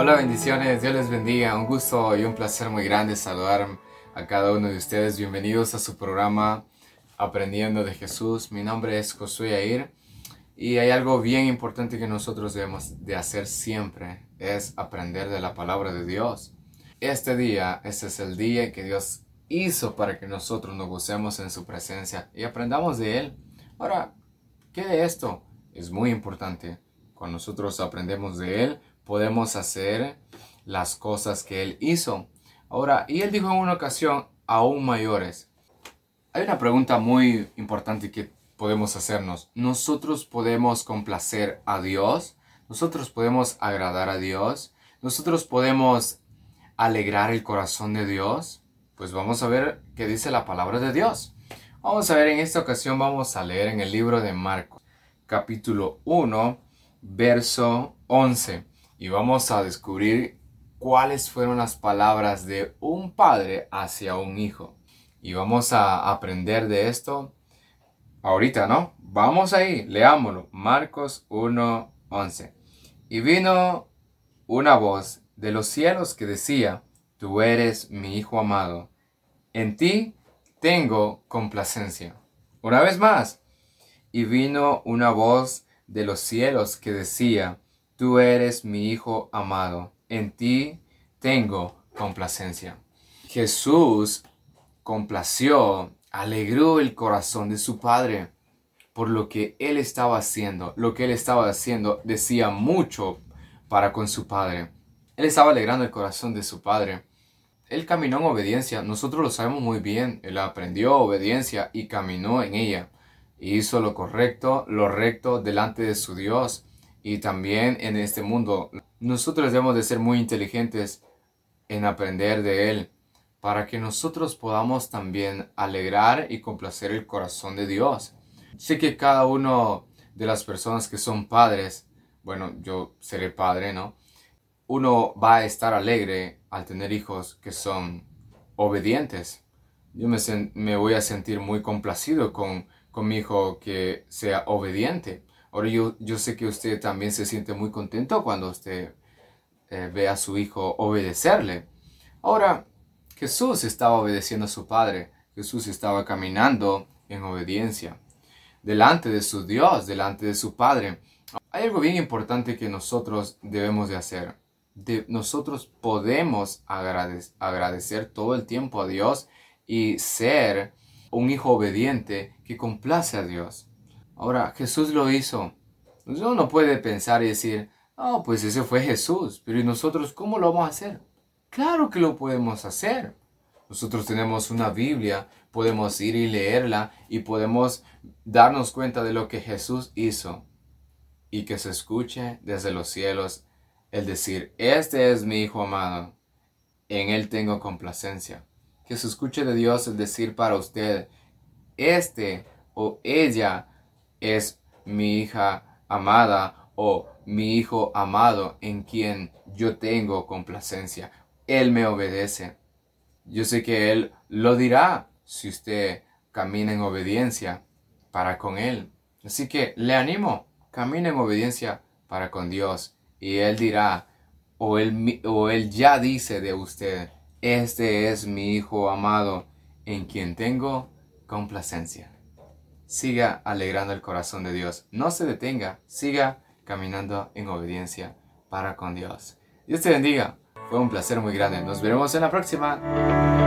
Hola, bendiciones, Dios les bendiga. Un gusto y un placer muy grande saludar a cada uno de ustedes. Bienvenidos a su programa Aprendiendo de Jesús. Mi nombre es Josué Yair y hay algo bien importante que nosotros debemos de hacer siempre, es aprender de la palabra de Dios. Este es el día que Dios hizo para que nosotros nos gocemos en su presencia y aprendamos de Él. Ahora, ¿qué de esto? Es muy importante. Cuando nosotros aprendemos de Él, podemos hacer las cosas que Él hizo. Ahora, y Él dijo en una ocasión, aún mayores. Hay una pregunta muy importante que podemos hacernos. ¿Nosotros podemos complacer a Dios? ¿Nosotros podemos agradar a Dios? ¿Nosotros podemos alegrar el corazón de Dios? Pues vamos a ver qué dice la palabra de Dios. Vamos a ver, en esta ocasión vamos a leer en el libro de Marcos, capítulo 1, verso 11. Y vamos a descubrir cuáles fueron las palabras de un padre hacia un hijo. Y vamos a aprender de esto ahorita, ¿no? Vamos ahí, leámoslo. Marcos 1, 11. Y vino una voz de los cielos que decía: Tú eres mi Hijo amado, en ti tengo complacencia. Una vez más. Y vino una voz de los cielos que decía: Tú eres mi Hijo amado, en ti tengo complacencia. Jesús complació, alegró el corazón de su Padre por lo que Él estaba haciendo. Lo que Él estaba haciendo decía mucho para con su Padre. Él estaba alegrando el corazón de su Padre. Él caminó en obediencia, nosotros lo sabemos muy bien. Él aprendió obediencia y caminó en ella. Hizo lo correcto, lo recto delante de su Dios. Y también en este mundo, nosotros debemos de ser muy inteligentes en aprender de Él, para que nosotros podamos también alegrar y complacer el corazón de Dios. Sé que cada uno de las personas que son padres, bueno, yo seré padre, ¿no? Uno va a estar alegre al tener hijos que son obedientes. Yo me voy a sentir muy complacido con mi hijo que sea obediente. Ahora yo sé que usted también se siente muy contento cuando usted ve a su hijo obedecerle. Ahora, Jesús estaba obedeciendo a su Padre. Jesús estaba caminando en obediencia delante de su Dios, delante de su Padre. Hay algo bien importante que nosotros debemos de hacer. Nosotros podemos agradecer todo el tiempo a Dios y ser un hijo obediente que complace a Dios. Ahora, Jesús lo hizo. Uno no puede pensar y decir: oh, pues ese fue Jesús, pero ¿y nosotros cómo lo vamos a hacer? Claro que lo podemos hacer. Nosotros tenemos una Biblia, podemos ir y leerla y podemos darnos cuenta de lo que Jesús hizo. Y que se escuche desde los cielos el decir: Este es mi Hijo amado, en Él tengo complacencia. Que se escuche de Dios el decir para usted: Este o ella es mi hija amada o mi hijo amado en quien yo tengo complacencia. Él me obedece. Yo sé que Él lo dirá si usted camina en obediencia para con Él. Así que le animo, camine en obediencia para con Dios. Y Él dirá, o Él ya dice de usted: Este es mi Hijo amado en quien tengo complacencia. Siga alegrando el corazón de Dios. No se detenga, siga caminando en obediencia para con Dios. Dios te bendiga. Fue un placer muy grande. Nos veremos en la próxima.